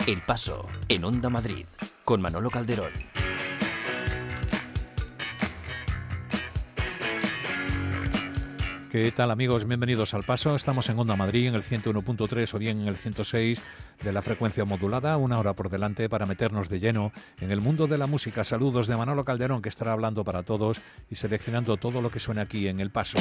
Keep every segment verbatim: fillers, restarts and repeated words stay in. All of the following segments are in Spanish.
El Paso, en Onda Madrid, con Manolo Calderón. ¿Qué tal, amigos? Bienvenidos al Paso. Estamos en Onda Madrid, en el ciento uno punto tres o bien en el ciento seis de la frecuencia modulada. Una hora por delante para meternos de lleno en el mundo de la música. Saludos de Manolo Calderón, que estará hablando para todos y seleccionando todo lo que suena aquí en El Paso.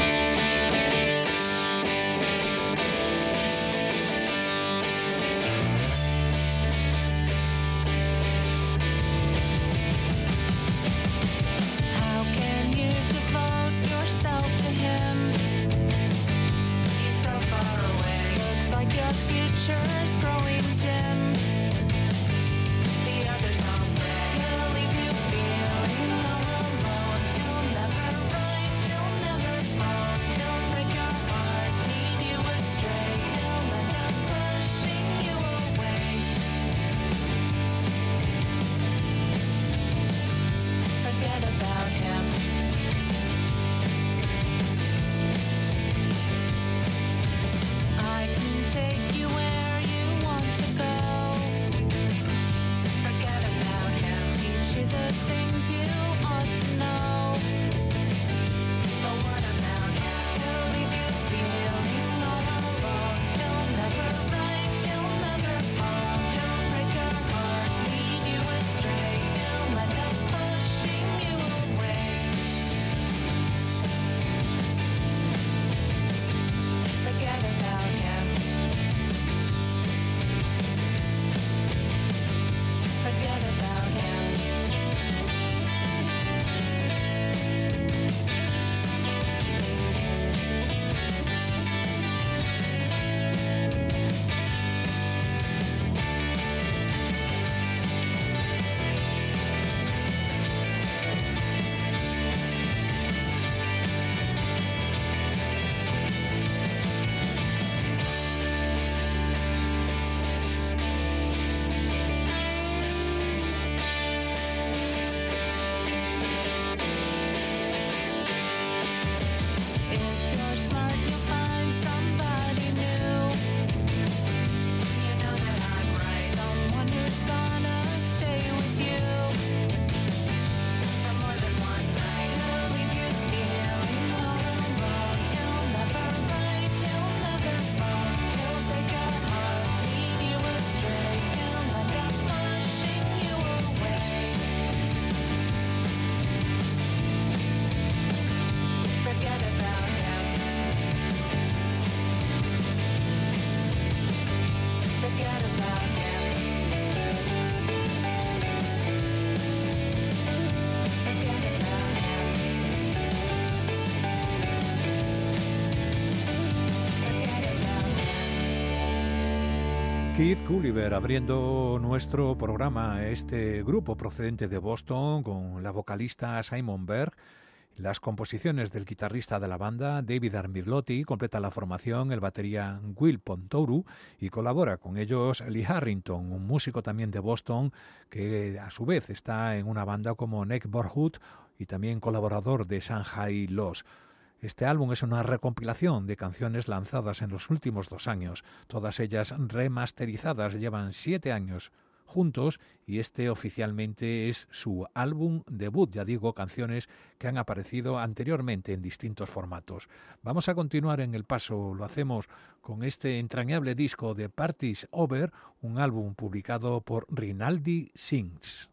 Kid Gulliver abriendo nuestro programa, este grupo procedente de Boston con la vocalista Simon Berg. Las composiciones del guitarrista de la banda, David Armirlotti, completa la formación el batería Will Pontouru y colabora con ellos Lee Harrington, un músico también de Boston que a su vez está en una banda como Nick Borhood y también colaborador de Shanghai Lost. Este álbum es una recompilación de canciones lanzadas en los últimos dos años, todas ellas remasterizadas, llevan siete años juntos y este oficialmente es su álbum debut, ya digo, canciones que han aparecido anteriormente en distintos formatos. Vamos a continuar en El Paso, lo hacemos con este entrañable disco de Party's Over, un álbum publicado por Rinaldi Sings.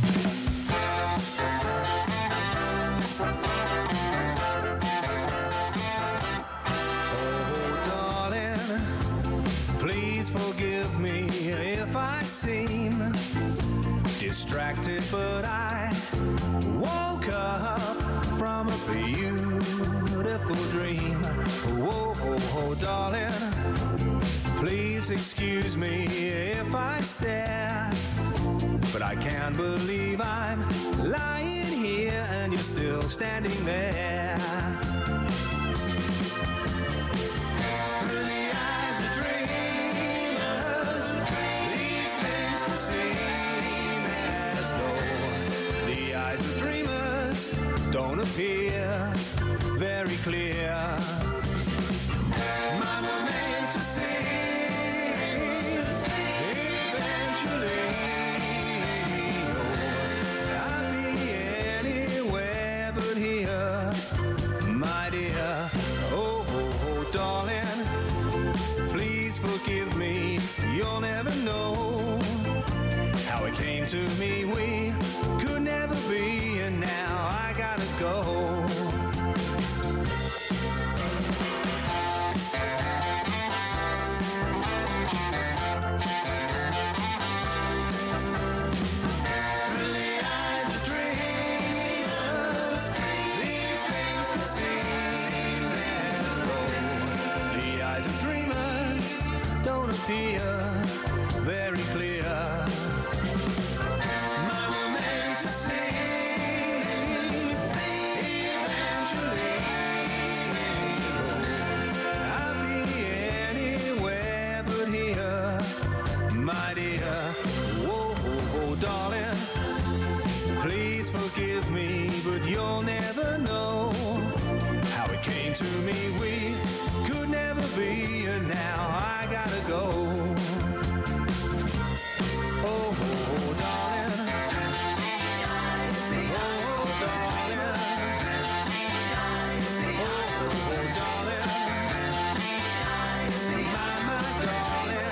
Forgive me if I seem distracted, but I woke up from a beautiful dream. Whoa, oh, oh, darling, please excuse me if I stare, but I can't believe I'm lying here and you're still standing there. Don't appear very clear. Mama made to sing, even eventually. Oh, I'd be anywhere but here, my dear. Oh, oh, oh, darling, please forgive me. You'll never know how it came to me. We could never be, and now I gotta go. Appear very clear. My romance is singing eventually. I'll be anywhere but here, my dear. Whoa, whoa, darling, please forgive me, but you'll never know how it came to me. We could never be, and now I gotta go. Oh, oh, darling. Oh, darling. Oh, darling. My, my darling.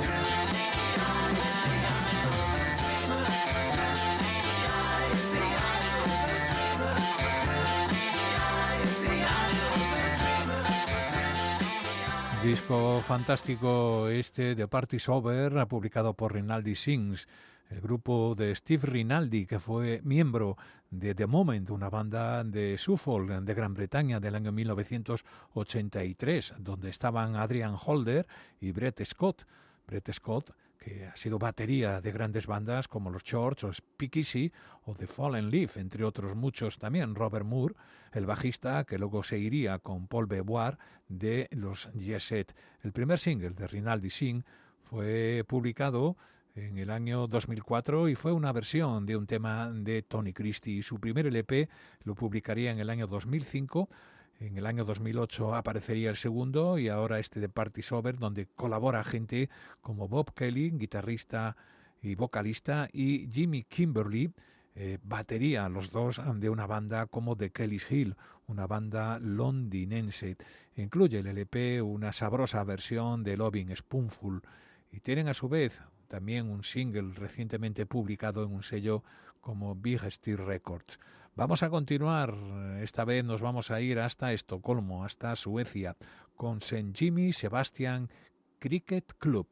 Disco fantástico este de Party's Over, publicado por Rinaldi Sings, el grupo de Steve Rinaldi, que fue miembro de The Moment, una banda de Suffolk, de Gran Bretaña, del año mil novecientos ochenta y tres, donde estaban Adrian Holder y Brett Scott. Brett Scott, que ha sido batería de grandes bandas como los Church o Speakeasy o The Fallen Leaf, entre otros muchos también. Robert Moore, el bajista, que luego seguiría con Paul Beauvoir de los Yes Set. El primer single de Rinaldi Singh fue publicado en el año dos mil cuatro y fue una versión de un tema de Tony Christie. Su primer L P lo publicaría en el año dos mil cinco. En el año dos mil ocho aparecería el segundo y ahora este de Party's Over, donde colabora gente como Bob Kelly, guitarrista y vocalista, y Jimmy Kimberly, eh, batería, los dos de una banda como The Kelly's Hill, una banda londinense. Incluye el L P una sabrosa versión de Loving Spoonful y tienen a su vez también un single recientemente publicado en un sello como Big Steel Records. Vamos a continuar, esta vez nos vamos a ir hasta Estocolmo, hasta Suecia, con Saint Jimmy Sebastian Cricket Club.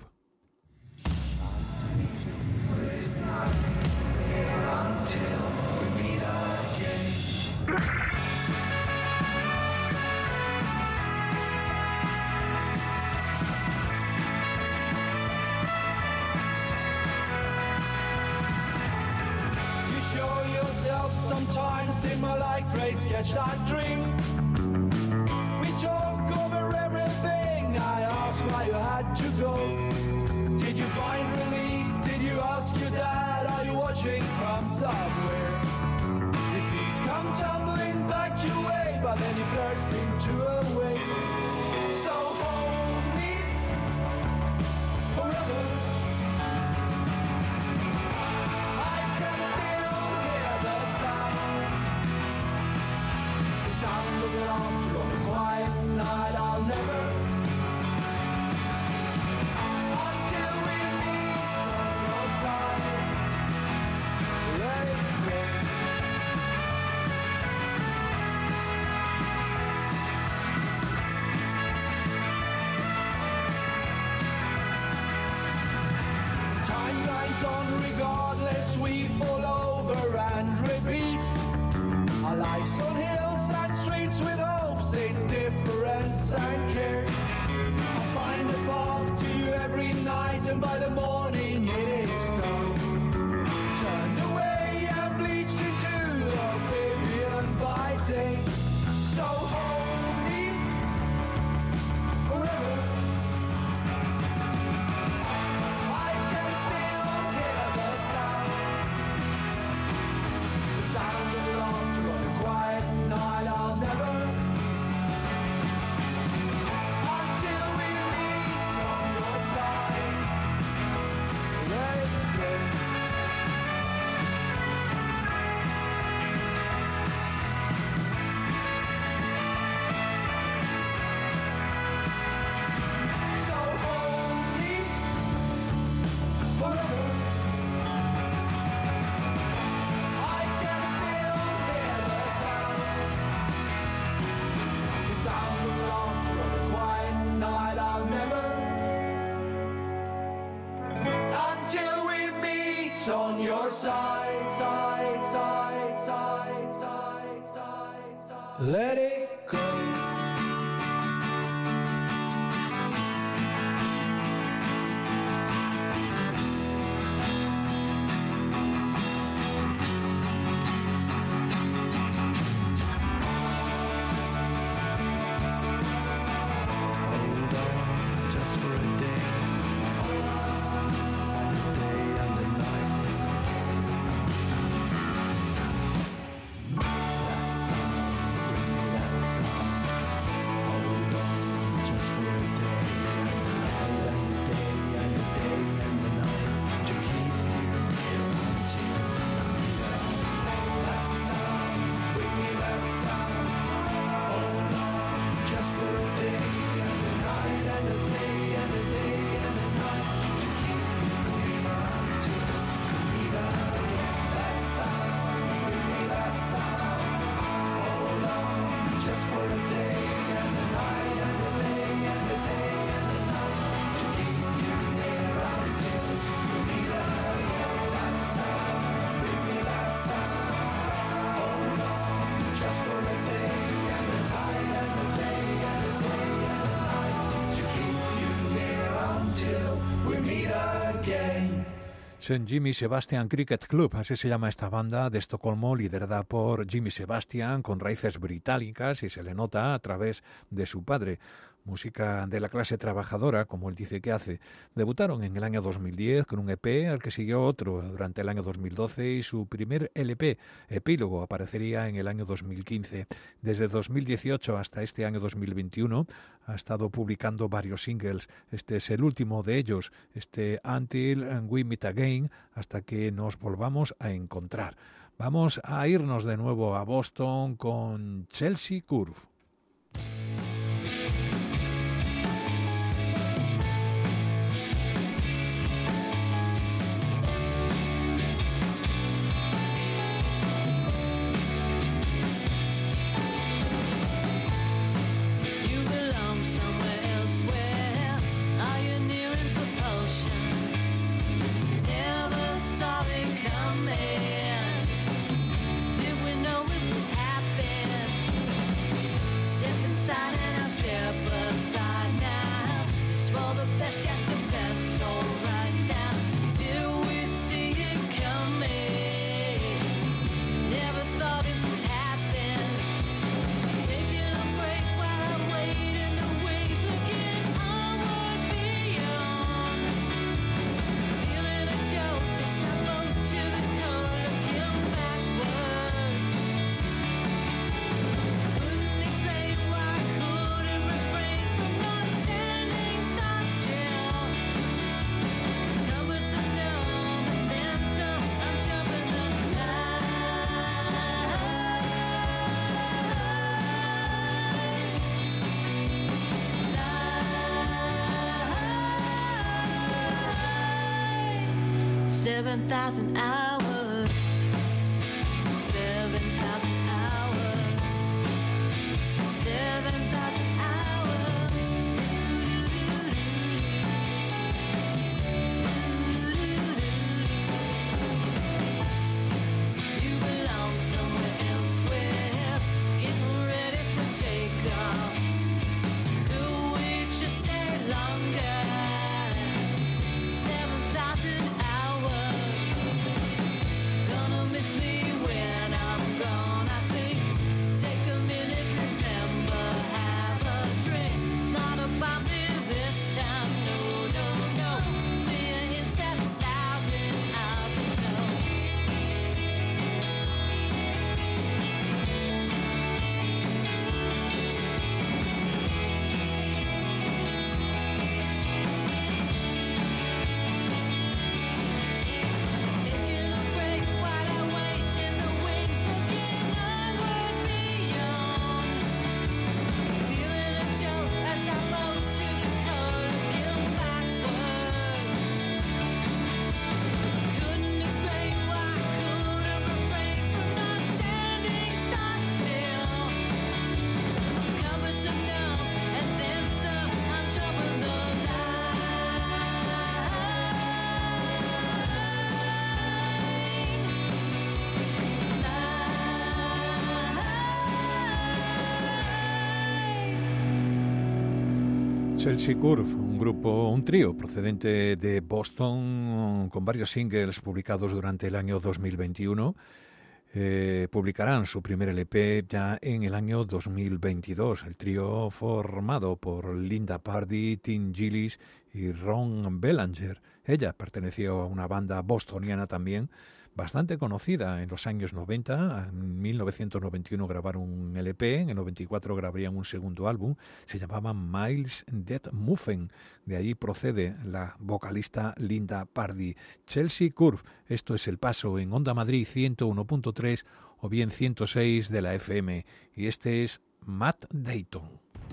Sometimes in my light grey sketch that drinks. We talk over everything. I ask why you had to go. Did you find relief? Did you ask your dad? Are you watching from somewhere? Did things come tumbling back your way? But then you burst into a wave. So hold me forever. After a quiet night, I'll never, until we meet on your side, let it go. Time glides on regardless, we fall over and repeat. Our lives on hills and streets with hopes, indifference and care. I find a path to you every night, and by the morning it is gone. Turned away and bleached into oblivion by day. So hold me forever. I can still hear the sound, the sound of laughter on a quiet night. I'll never, until we meet on your side, side, side, side, side, side, side, side. Let it go. Saint Jimmy Sebastian Cricket Club, así se llama esta banda de Estocolmo, liderada por Jimmy Sebastian, con raíces británicas, y se le nota a través de su padre. Música de la clase trabajadora, como él dice que hace. Debutaron en el año dos mil diez con un E P, al que siguió otro durante el año dos mil doce, y su primer L P, Epílogo, aparecería en el año dos mil quince. Desde dos mil dieciocho hasta este año dos mil veintiuno ha estado publicando varios singles. Este es el último de ellos, este Until We Meet Again, hasta que nos volvamos a encontrar. Vamos a irnos de nuevo a Boston con Chelsea Curve. Seven thousand hours, seven thousand hours, seven thousand hours. You belong somewhere elsewhere, getting ready for takeoff. Could we just stay longer? Seven thousand hours. Chelsea Curve, un grupo, un trío procedente de Boston con varios singles publicados durante el año dos mil veintiuno. Eh, publicarán su primer L P ya en el año dos mil veintidós. El trío formado por Linda Pardee, Tim Gillis y Ron Belanger. Ella perteneció a una banda bostoniana también, bastante conocida en los años noventa. En mil novecientos noventa y uno grabaron un L P, en el noventa y cuatro grabarían un segundo álbum, se llamaba Miles Dead Muffin. De allí procede la vocalista Linda Pardee. Chelsea Curve, esto es El Paso en Onda Madrid ciento uno punto tres o bien ciento seis de la F M. Y este es Matt Dayton.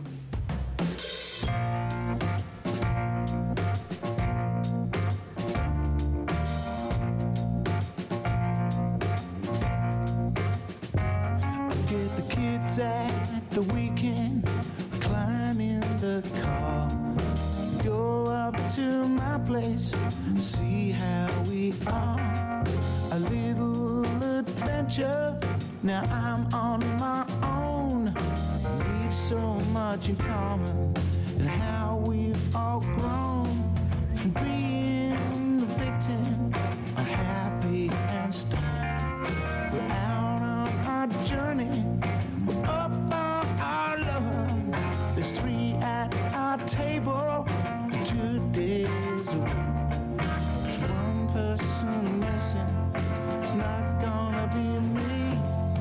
At the weekend, climb in the car, go up to my place, see how we are. A little adventure, now I'm on my own. We've so much in common, and how we've all grown from being the victim, unhappy and stoned. We're out on our journey. Up on our love, there's three at our table, two days away. There's one person missing, it's not gonna be me.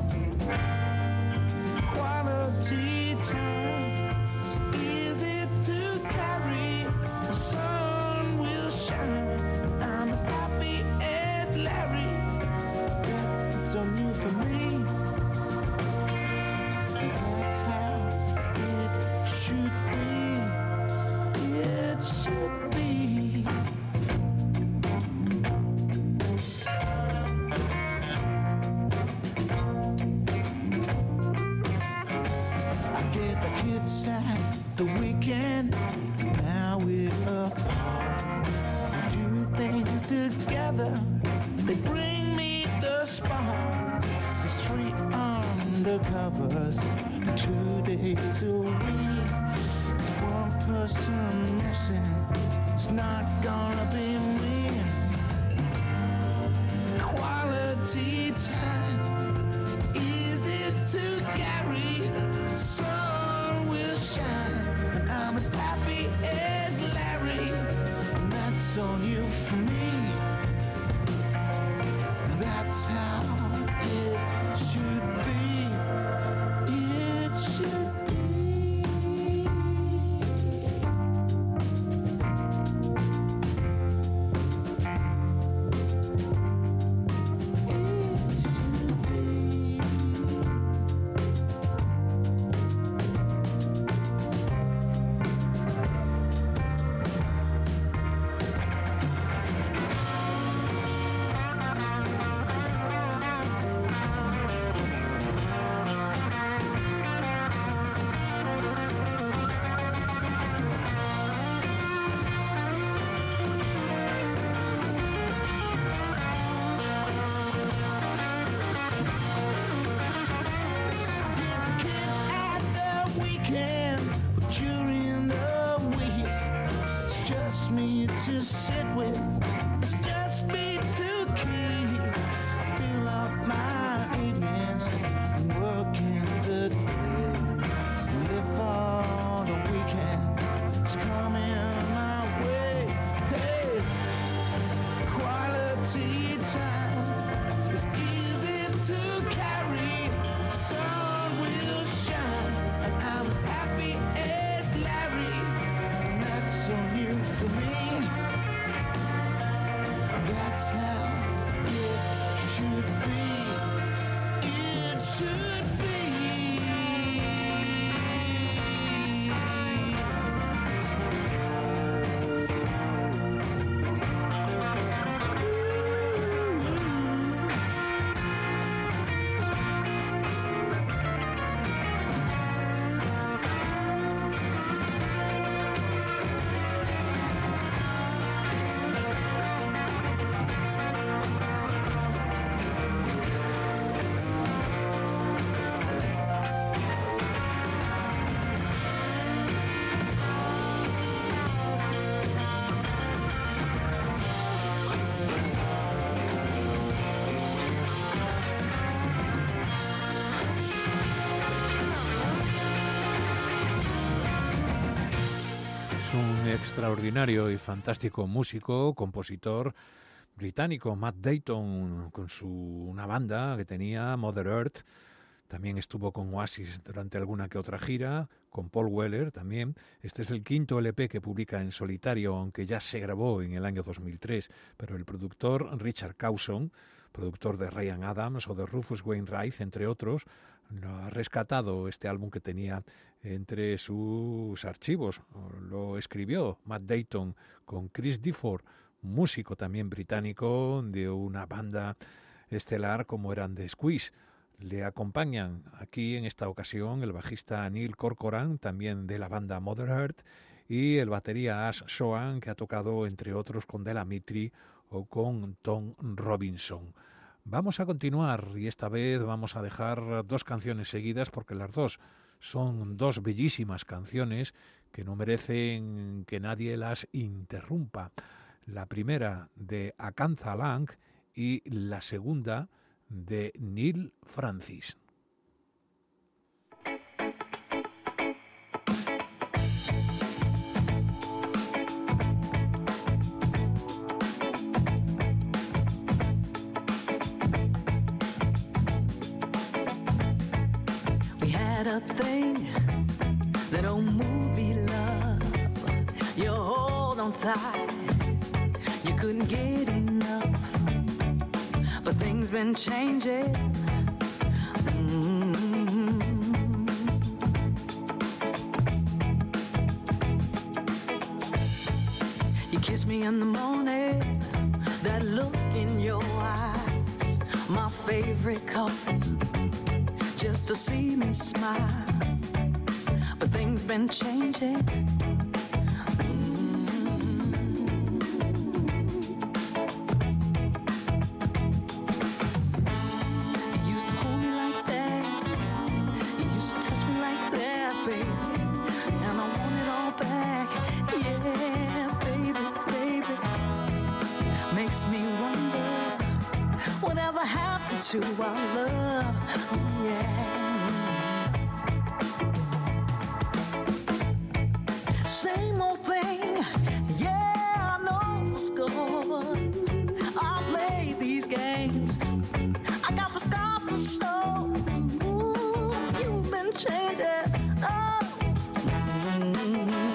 Quality time, it's easy to carry. The sun will shine, I'm as happy as Larry. That's so new for me. The weekend, now we're apart. We do things together, they bring me the spark. There's three undercovers, two days a week. There's one person missing, it's not gonna be me. Quality time, it's easy to carry. The sun will shine. I'm as happy as Larry, and that's on you for me. That's how it should be. It should be. To sit with, it's just me to keep. I fill up my evenings and work in the day. Live for the weekend, it's coming my way. Hey, quality time is easy to carry. The sun will shine, and I'm as happy as Larry, and that's on you for me. un extraordinario y fantástico músico, compositor británico, Matt Dayton, con su una banda que tenía, Mother Earth. También estuvo con Oasis durante alguna que otra gira, con Paul Weller también. Este es el quinto L P que publica en solitario, aunque ya se grabó en el año dos mil tres. Pero el productor Richard Cawson, productor de Ryan Adams o de Rufus Wainwright, entre otros, lo ha rescatado este álbum que tenía entre sus archivos. Lo escribió Matt Dayton con Chris Difford, músico también británico de una banda estelar como eran The Squeeze. Le acompañan aquí en esta ocasión el bajista Neil Corcoran, también de la banda Mother Earth, y el batería Ash Sohan, que ha tocado entre otros con Della Mitri o con Tom Robinson. Vamos a continuar y esta vez vamos a dejar dos canciones seguidas porque las dos son dos bellísimas canciones que no merecen que nadie las interrumpa. La primera de Akantha Lang y la segunda de Neil Francis. We had a thing, that old movie love. You hold on tight, you couldn't get enough. But things been changing. Mm-hmm. You kiss me in the morning, that look in your eyes, my favorite coffee, just to see me smile. But things been changing. To our love, oh yeah. Same old thing, yeah, I know the score. I play these games, I got the scars to show. Ooh, you've been changing, oh. Mm-hmm.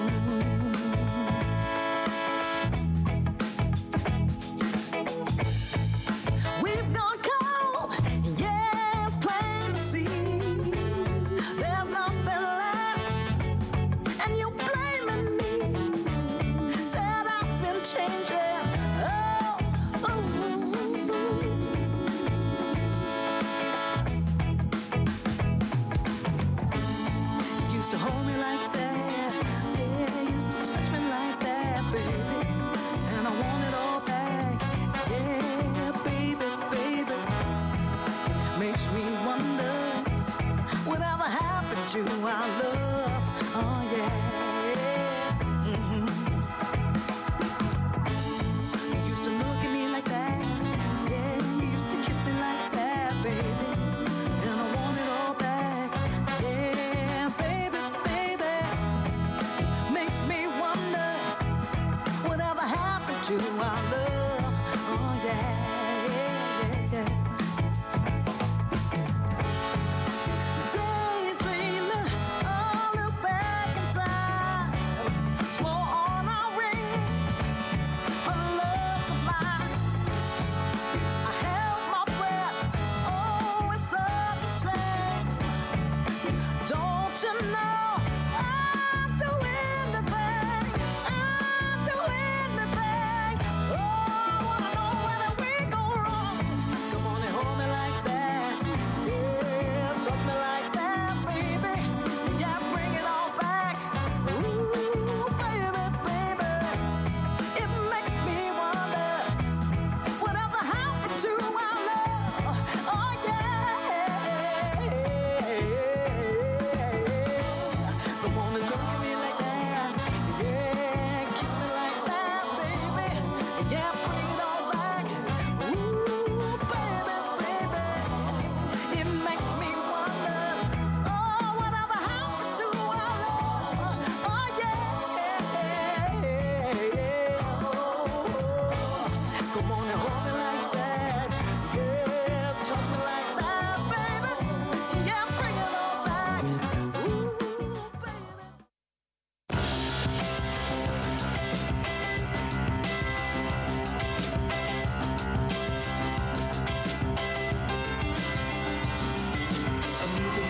We've gone cold, yeah, it's plain to see. There's nothing left, and you're blaming me. Said I've been changing, oh, ooh. You used to hold me like that, yeah, you used to touch me like that, baby. And I want it all back, yeah, baby, baby. Makes me wonder whatever happened to our love, oh yeah. Mm-hmm. You used to look at me like that, yeah, you used to kiss me like that, baby. And I want it all back, yeah, baby, baby. Makes me wonder whatever happened to our love, oh yeah, yeah, yeah. Daydreaming, I'll look back in time, slow on our rings, a love sublime. I held my breath, oh, it's such a shame. Don't you know I'm doing the thing, I'm doing the thing. Oh, I wanna know whether we go wrong. Come on and hold me like that, yeah, touch me like that, baby. Yeah, bring it all back. Ooh, baby, baby. It makes me wonder whatever happened to our love. Oh yeah.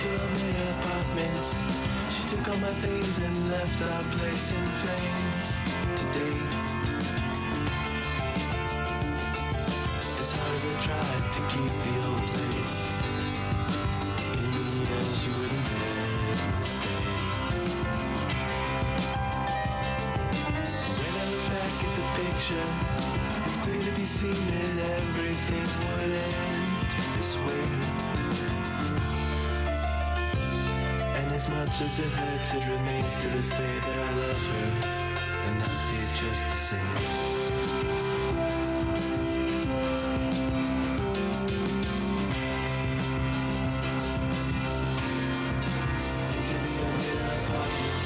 to our main apartments. She took all my things and left our place in flames. Today, as hard as I tried to keep the old place, in the end she wouldn't let me stay. When I look back at the picture, it's clear to be seen that everything would end this way. And as much as it hurts, it remains to this day that I love her, and that stays just the same. Into the unlit apartments.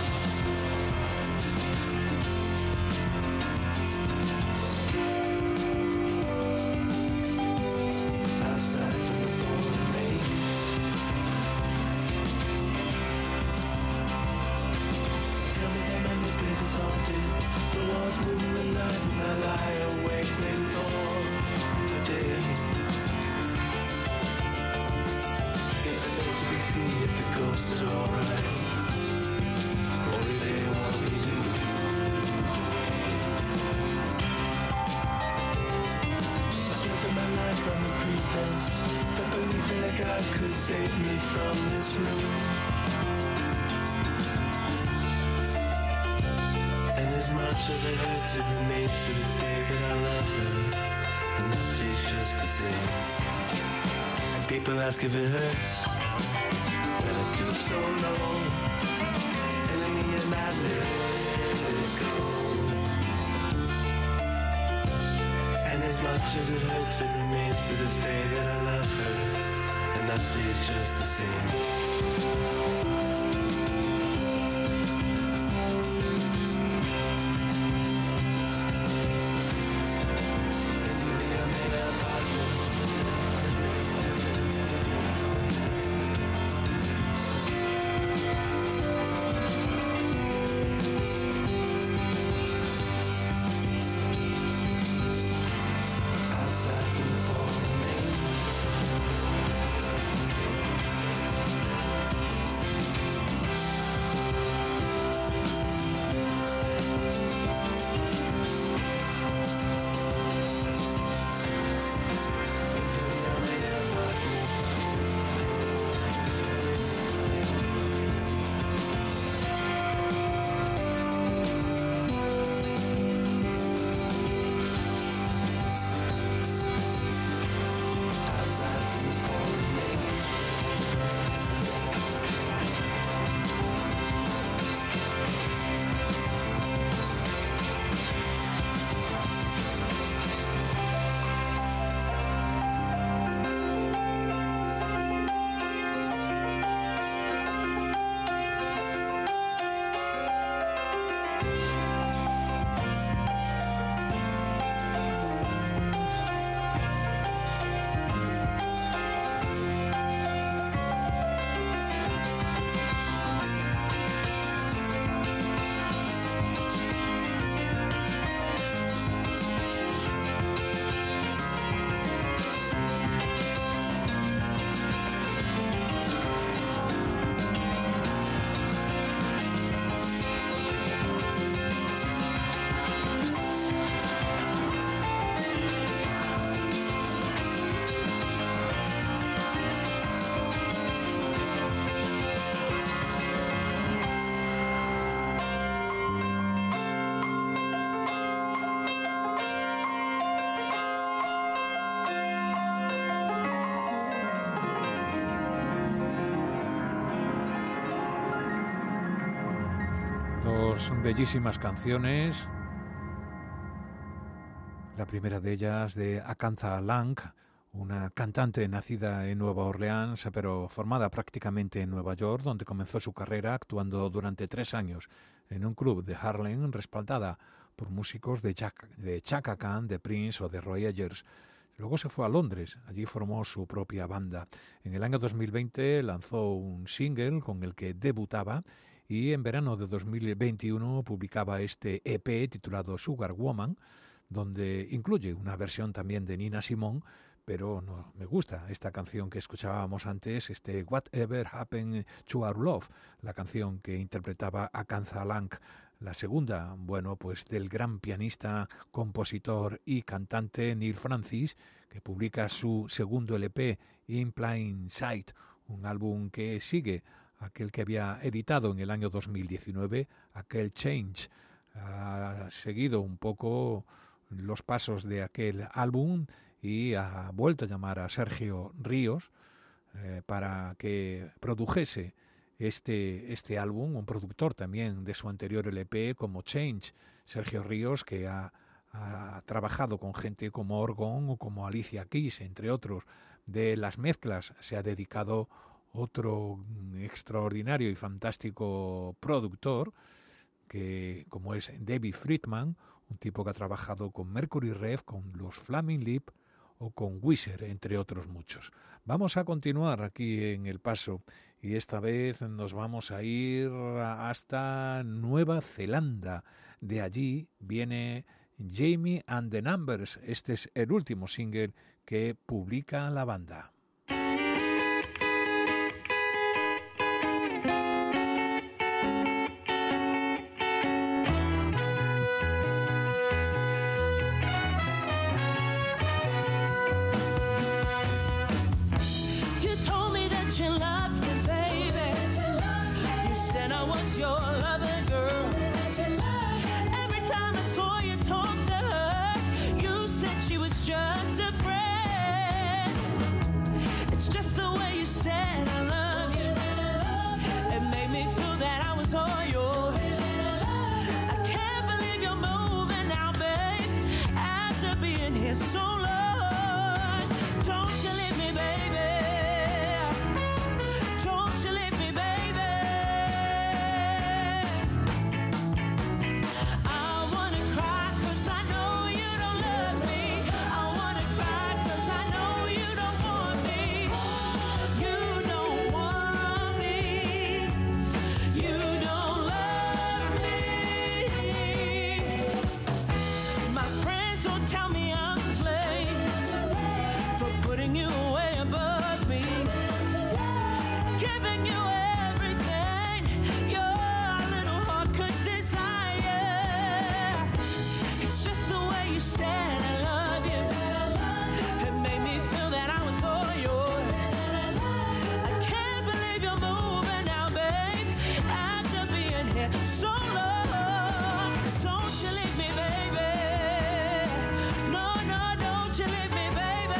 Outside from the pouring rain. Tell me that my new place is haunted. The walls move in the night and I lie awake waiting for the day. It remains to be seen if the ghosts are alright, or if they want me to move away. I built up my life from a pretense, the belief that God could save me from this room. And as much as it hurts, it remains to this day that I love her, and that stays just the same. And people ask if it hurts, well, I stoop so low, and in the end I let it go. And as much as it hurts, it remains to this day that I love her, and that stays just the same. Outside from the pouring rain. Into the unlit apartments. Outside from the pouring rain. Dos bellísimas canciones. La primera de ellas de Akantha Lang, una cantante nacida en Nueva Orleans, pero formada prácticamente en Nueva York, donde comenzó su carrera actuando durante tres años en un club de Harlem, respaldada por músicos de, Jack, de Chaka Khan, de Prince o de Roy Ayers. Luego se fue a Londres, allí formó su propia banda. En el año dos mil veinte lanzó un single con el que debutaba y en verano de dos mil veintiuno publicaba este E P titulado Sugar Woman, donde incluye una versión también de Nina Simone, pero no me gusta esta canción que escuchábamos antes, este Whatever Happened to Our Love, la canción que interpretaba Akanza Lang. La segunda, bueno, pues del gran pianista, compositor y cantante Neil Francis, que publica su segundo L P, In Plain Sight, un álbum que sigue aquel que había editado en el año dos mil diecinueve, aquel Change. Ha seguido un poco los pasos de aquel álbum y ha vuelto a llamar a Sergio Ríos eh, para que produjese este, este álbum, un productor también de su anterior L P como Change. Sergio Ríos, que ha, ha trabajado con gente como Orgon o como Alicia Keys, entre otros. De las mezclas se ha dedicado otro extraordinario y fantástico productor, que como es David Friedman, un tipo que ha trabajado con Mercury Rev, con los Flaming Lip o con Wizard, entre otros muchos. Vamos a continuar aquí en El Paso y esta vez nos vamos a ir hasta Nueva Zelanda. De allí viene Jamie and the Numbers. Este es el último single que publica la banda. You told me that you loved me, baby. You said I was your lover, girl. Every time I saw you talk to her, you said she was just a friend. It's just the way you said I love you. It made me feel that I was all yours. I can't believe you're moving now, babe, after being here so long. Don't you leave me, baby. Don't you leave me, baby. I wanna cry 'cause I know you don't love me. I wanna cry 'cause I know you don't want me. You don't want me. You don't love me. My friends don't tell me I'm to blame for putting you way above me, giving you everything your little heart could desire. It's just the way you said I love you. It made me feel that I was all yours. I can't believe you're moving now, babe, after being here so long. Don't you leave me, baby. No, no, don't you leave me, baby.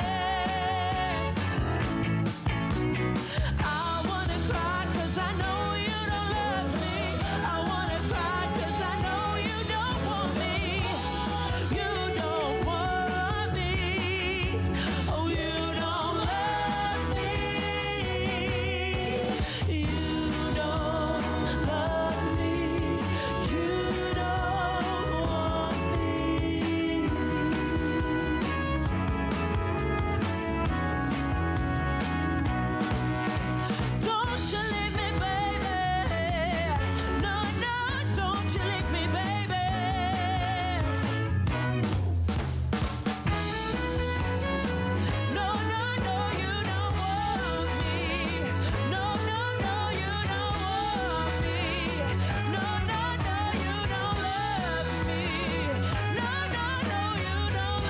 I wanna cry 'cause I know you don't love me. I wanna cry 'cause I know you don't want me. You don't want me. Oh, you don't love me. You don't love me. You don't want me. Don't you leave me, baby. No, no, don't you leave me, baby. No, no, no, you don't want me. No, no, no, you don't want me. No, no, no, you don't love me. No, no, no, you don't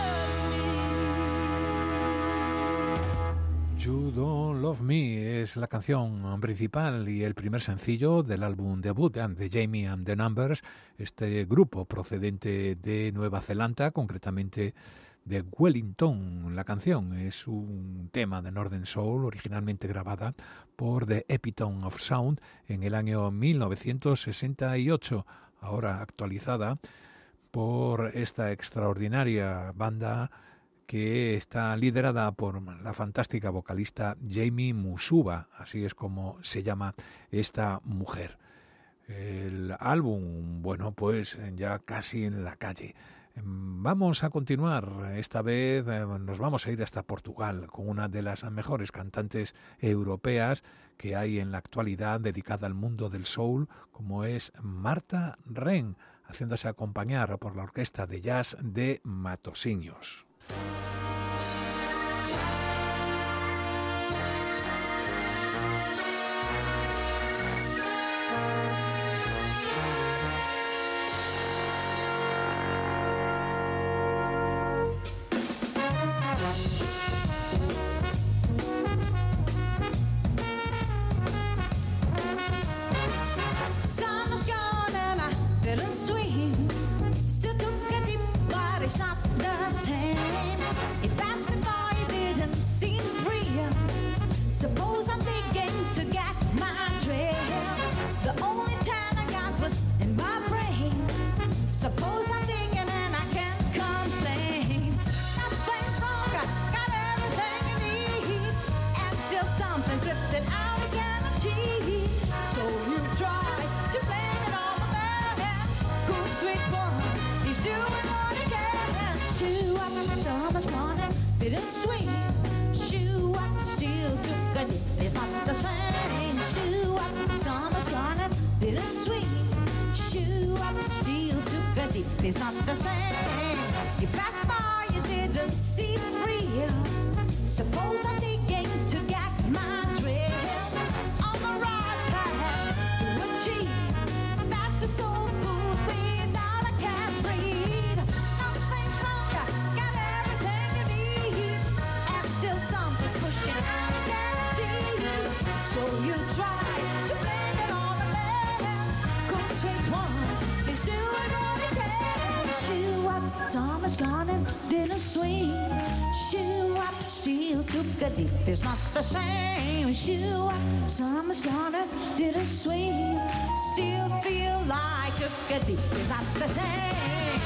love me. You Don't Love Me es la canción principal y el primer sencillo del álbum debut de Jamie and the Numbers, este grupo procedente de Nueva Zelanda, concretamente de Wellington. La canción es un tema de Northern Soul originalmente grabada por The Epitome of Sound en el año mil novecientos sesenta y ocho, ahora actualizada por esta extraordinaria banda que está liderada por la fantástica vocalista Jamie Musuba, así es como se llama esta mujer. El álbum, bueno, pues ya casi en la calle. Vamos a continuar, esta vez eh, nos vamos a ir hasta Portugal con una de las mejores cantantes europeas que hay en la actualidad dedicada al mundo del soul, como es Marta Ren, haciéndose acompañar por la orquesta de jazz de Matosinhos. doing what he can. Shoe up, summer's gone and bittersweet. Shoe up, still took a dip. It's not the same. Shoe up, summer's gone and bittersweet. Shoe up, still took a dip. It's not the same. You passed by, you didn't see free. Suppose I'm digging to get my trail on the right path to achieve. That's the soul food without a cat breed. Nothing's wrong, got everything you need, and still something's pushing out a guarantee. So you try to blame it on the man, 'cause sweet one is doing what he can. Shoe up, summer's gone and dinner sweet. Shoe up, still took a dip. It's not the same. Shoe up, summer's gone and dinner sweet. Still feel like took a dip. It's not the same.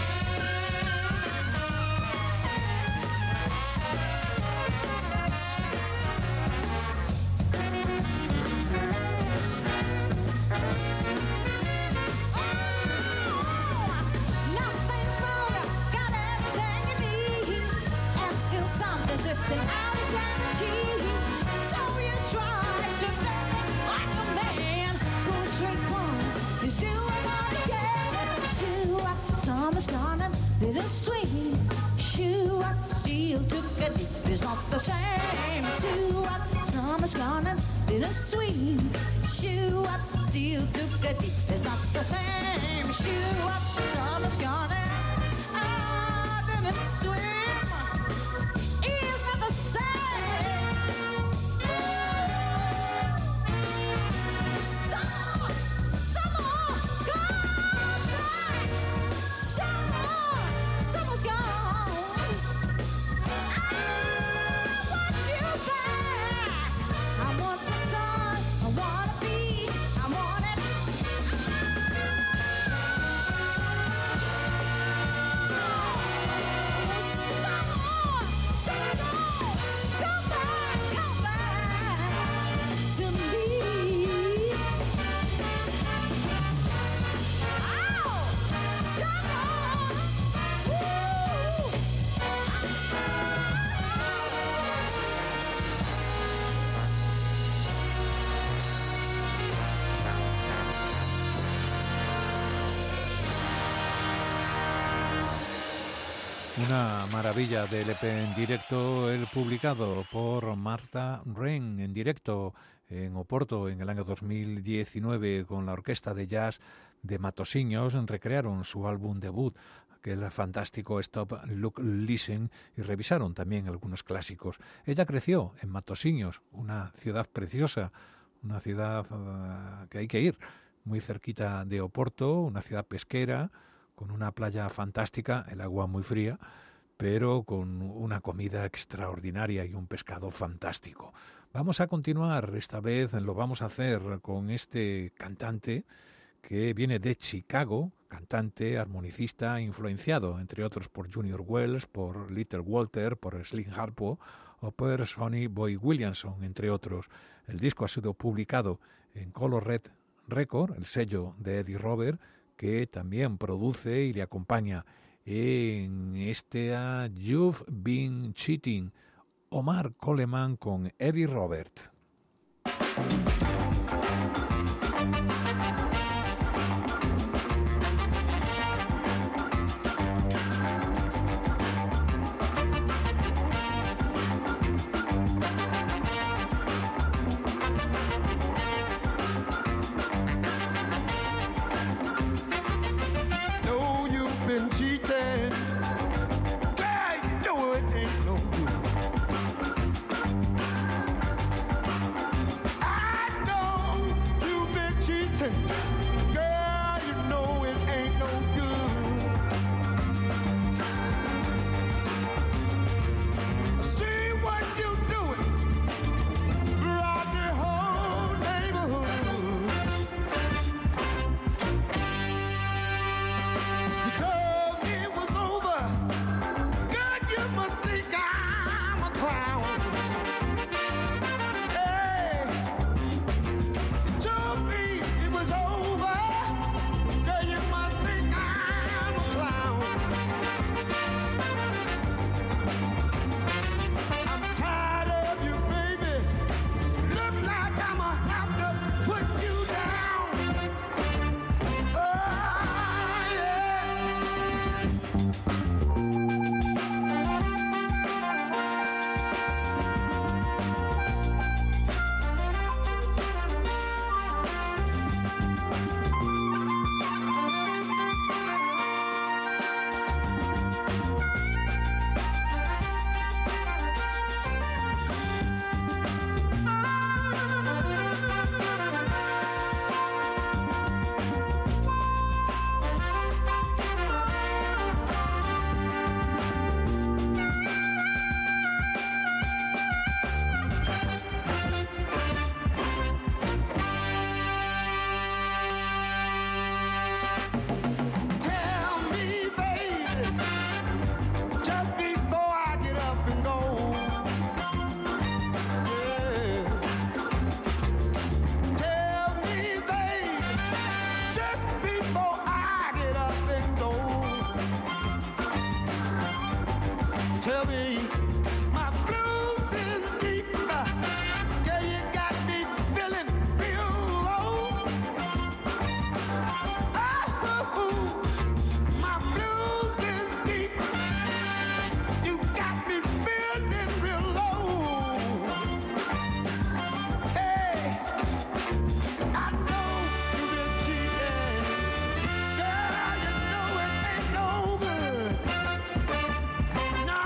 Nothing's wrong, got everything you need, and still something's ripping out a guarantee. So you try to make it like a man, 'cause straight one is doing what he can. Shoe up, summer's gone and bittersweet. Shoe up, still took a dip. It's not the same. Shoe up, summer's gone and bittersweet. Shoe up, still took a dip. It's not the same. Shoe up, summer's gone and ah, bittersweet. It's not the same. Summer, summer, gone by. Summer, summer's gone. I want you back. I want the sun. I want a beach. I want it. Summer, summer, come back, come back to me. Oh, summer, woo. Una maravilla de L P en directo, el publicado por Martha Wren en directo en Oporto en el año dos mil diecinueve con la orquesta de jazz de Matosiños. Recrearon su álbum debut, aquel fantástico Stop, Look, Listen, y revisaron también algunos clásicos. Ella creció en Matosiños, una ciudad preciosa, una ciudad uh, que hay que ir, muy cerquita de Oporto, una ciudad pesquera, con una playa fantástica, el agua muy fría, pero con una comida extraordinaria y un pescado fantástico. Vamos a continuar, esta vez lo vamos a hacer con este cantante que viene de Chicago, cantante, armonicista, influenciado, entre otros, por Junior Wells, por Little Walter, por Slim Harpo o por Sonny Boy Williamson, entre otros. El disco ha sido publicado en Color Red Record, el sello de Eddie Robert, que también produce y le acompaña en este uh, You've Been Cheating, Omar Coleman con Eddie Robert. know you've been cheating. Girl, you know it ain't no good. I know you've been cheating. Girl, you know it ain't no good. See what you doing throughout the whole neighborhood. You told me it was over. God, you must think I'm a clown. Hey, you told me it was over. baby. My blues is deep. Yeah, you got me feeling real low. Oh, my blues is deep. You got me feeling real low. Hey, I know you've been cheating. Girl, you know it ain't no good. No,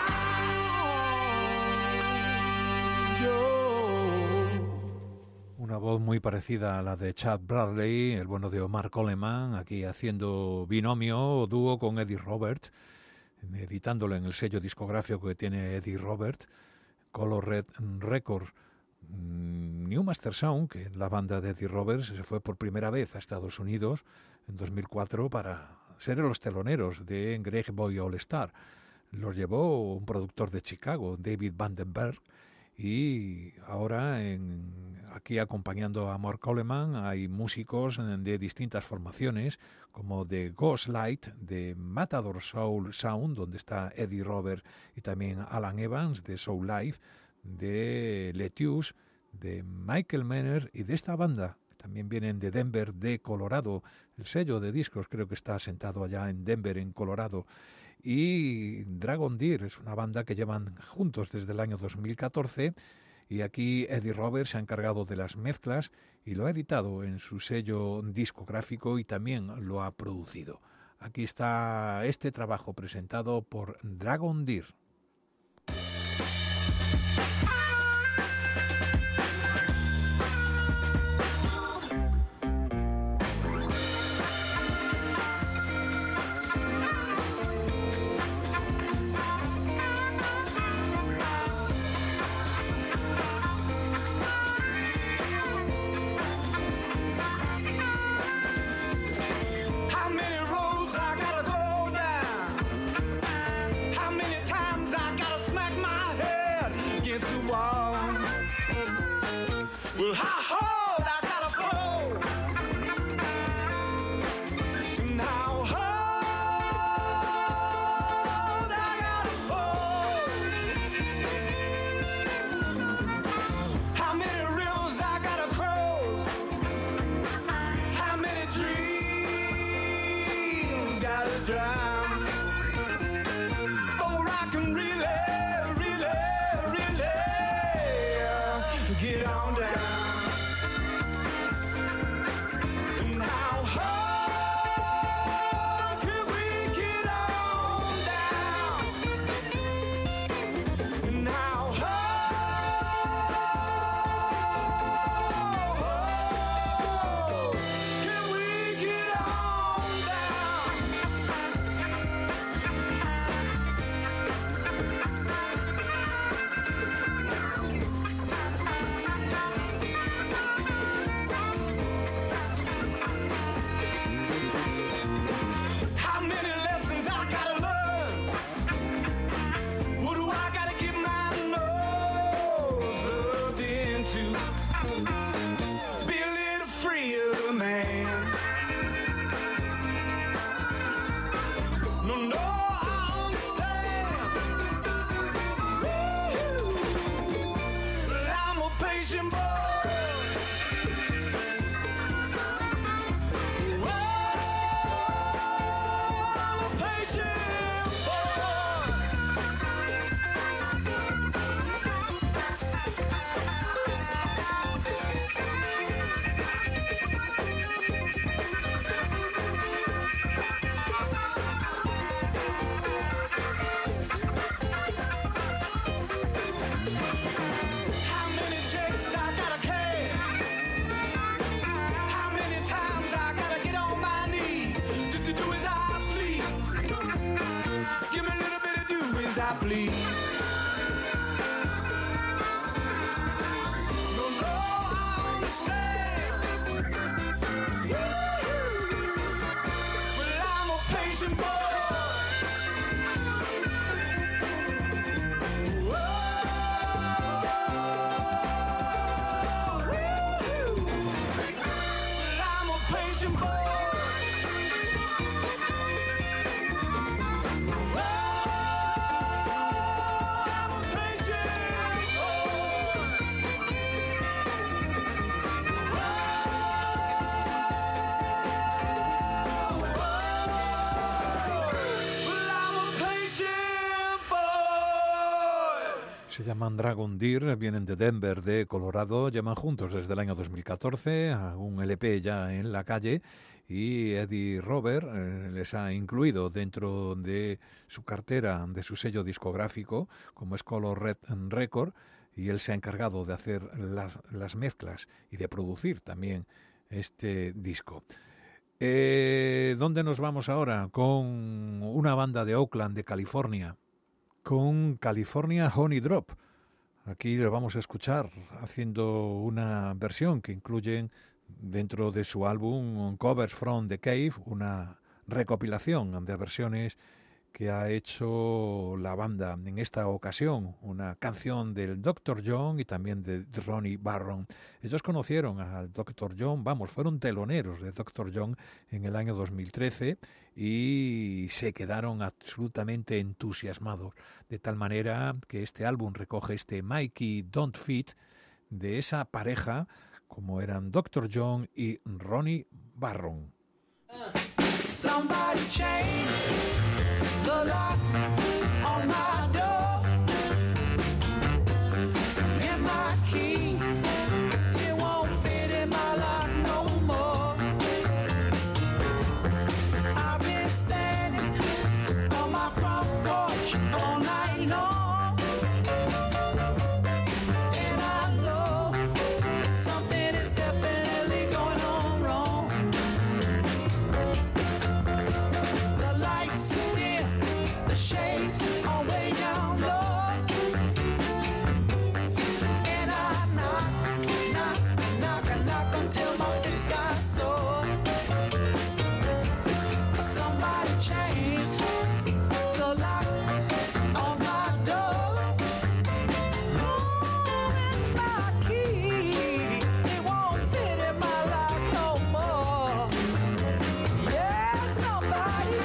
yo. Una voz muy parecida a la de Chad Bradley, el bueno de Omar Coleman, aquí haciendo binomio o dúo con Eddie Roberts, editándolo en el sello discográfico que tiene Eddie Roberts, Color Red Records. Mm, New Master Sound, que la banda de Eddie Roberts se fue por primera vez a Estados Unidos en dos mil cuatro para ser los teloneros de Greg Boy All Star. Los llevó un productor de Chicago, David Vandenberg, y ahora en, aquí acompañando a Mark Coleman hay músicos de distintas formaciones como de Ghost Light, de Matador Soul Sound, donde está Eddie Roberts y también Alan Evans de Soul Life, de Lettuce, de Michael Menner y de esta banda que también vienen de Denver, de Colorado. El sello de discos creo que está asentado allá en Denver, en Colorado. Y Dragon Deer es una banda que llevan juntos desde el año dos mil catorce y aquí Eddie Roberts se ha encargado de las mezclas y lo ha editado en su sello discográfico y también lo ha producido. Aquí está este trabajo presentado por Dragon Deer. How many roads I gotta go down? How many times I gotta smack my head against the wall? Well, how hard I gotta fall? And how hard I gotta fall? How many rivers I gotta cross? How many dreams gotta drown before I can really, really, really get on down? And how hard can we get on down? And how hard can we get on down? How many lessons I gotta learn? What do I gotta get my nose rubbed into? Be a little freer, man. No, no, I understand. But I'm a patient boy. I'm a patient boy. How many checks I gotta cash? How many times I gotta get on my knees just to do as I please? Give me a little bit of do as I please. No, no, I understand. Well, I'm a patient boy. Well, I'm a patient boy. Se llaman Dragon Deer, vienen de Denver, de Colorado, llevan juntos desde el año dos mil catorce, a un L P ya en la calle, y Eddie Robert eh, les ha incluido dentro de su cartera, de su sello discográfico, como es Color Red Record, y él se ha encargado de hacer las, las mezclas y de producir también este disco. Eh, ¿Dónde nos vamos ahora? Con una banda de Oakland, de California, con California Honey Drop. Aquí lo vamos a escuchar haciendo una versión que incluyen dentro de su álbum Covers from the Cave, una recopilación de versiones que ha hecho la banda en esta ocasión, una canción del doctor John y también de Ronnie Barron. Ellos conocieron al doctor John, vamos, fueron teloneros de doctor John en el año dos mil trece y se quedaron absolutamente entusiasmados, de tal manera que este álbum recoge este Mikey Don't Fit de esa pareja como eran doctor John y Ronnie Barron. Somebody change the lock on my door. Get my key, it won't fit in my lock no more. I've been standing on my front porch all night long, and I know something is definitely going on wrong. The lights are dim, the shades are way down low, and I knock, knock, knock, I knock until my fist got sore. Somebody changed the lock on my door. Oh, and my key, it won't fit in my lock no more. Yeah, somebody.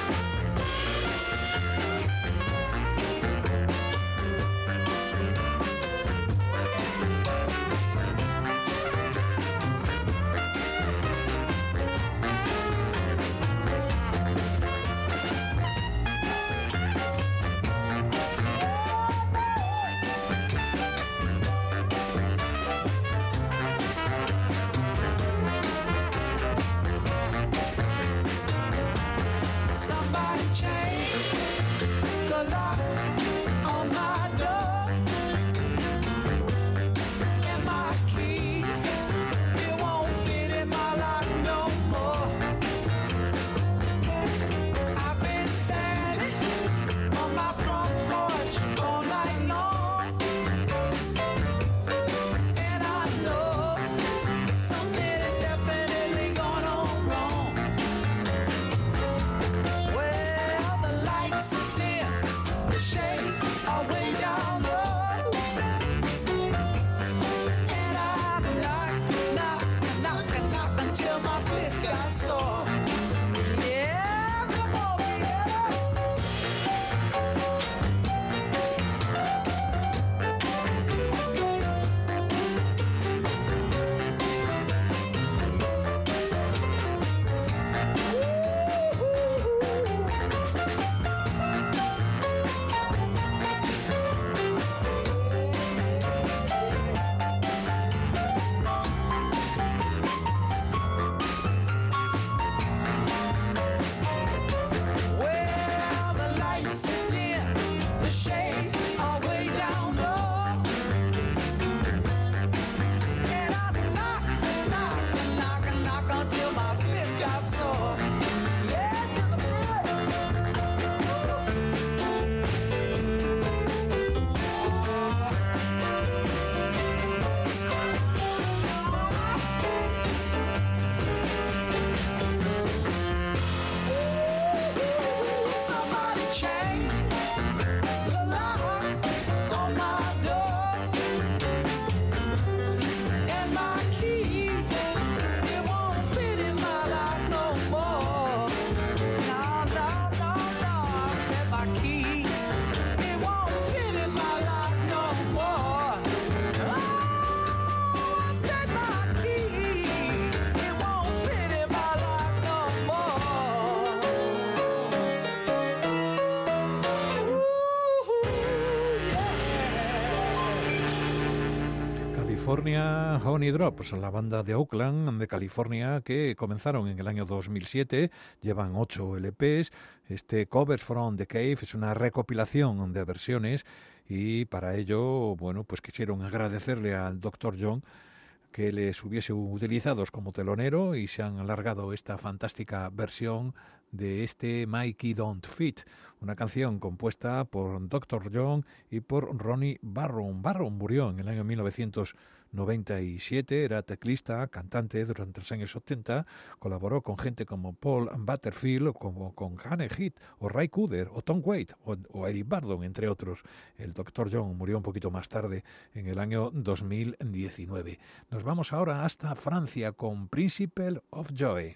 California Honey Drops, la banda de Oakland, de California, que comenzaron en el año dos mil siete, llevan ocho L Pes. Este Covers from the Cave es una recopilación de versiones y para ello, bueno, pues quisieron agradecerle al doctor John que les hubiese utilizados como telonero y se han alargado esta fantástica versión de este Mikey Don't Fit, una canción compuesta por doctor John y por Ronnie Barron. Barron murió en el año mil novecientos noventa y siete, era teclista, cantante durante los años setenta, colaboró con gente como Paul Butterfield, o como con Hanne Heath, o Ray Cooder, o Tom Waite, o, o Eric Burdon, entre otros. El doctor John murió un poquito más tarde, en el año dos mil diecinueve. Nos vamos ahora hasta Francia con Principle of Joy.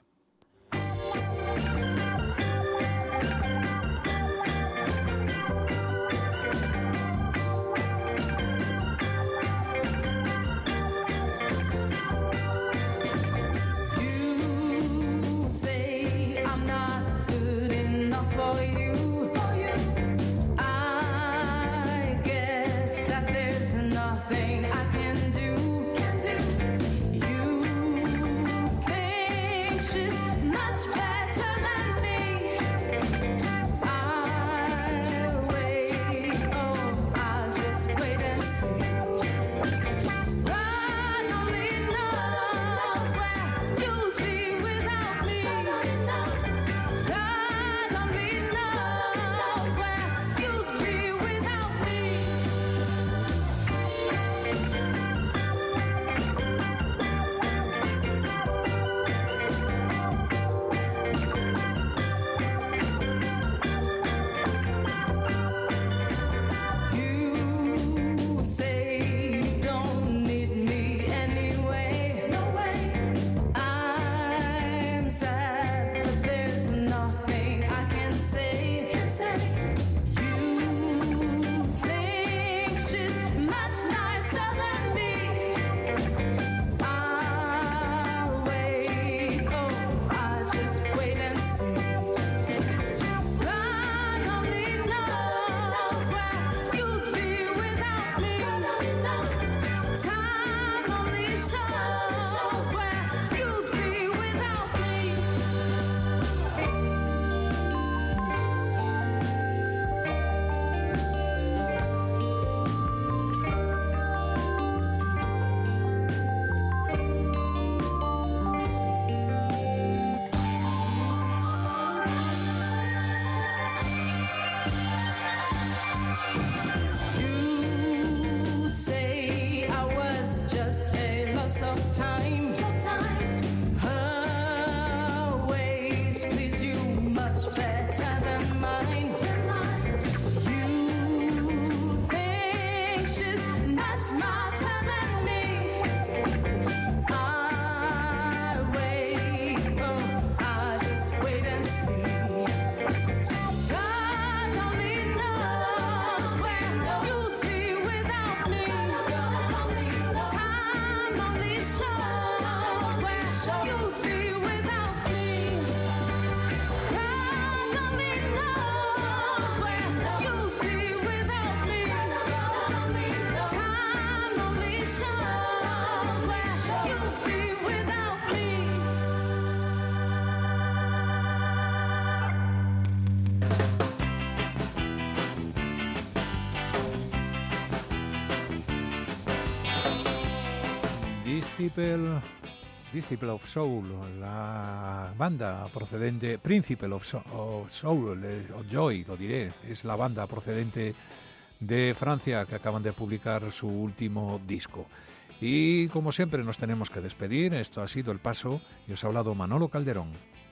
You say I'm not good enough for you. I guess that there's nothing I can do. You think she's much better than me. I'll wait, oh, I'll just wait and see. God only knows where you'll be without me. God only knows where you'll be without me. You say you don't need me anyway. No way. I'm sad, but there's nothing I can say. Can say. You think she's much nicer than me. I'll wait, oh, I'll just wait and see. God only knows where you'll be without me. Time only shows where you'll be without me. You say I was just a loss of time. Her ways please you much better than mine. You think she's much smarter than me. I'll wait, oh, I'll just wait and see. God only knows where you'll be without me. Time only shows where you'll be without me. God only knows where you'll be without me. Time only shows where you'll be without me. Disciple, Disciple of Soul, la banda procedente, Principle of So- of Soul, eh, o Joy, lo diré, es la banda procedente de Francia que acaban de publicar su último disco. Y como siempre nos tenemos que despedir, esto ha sido El Paso y os ha hablado Manolo Calderón.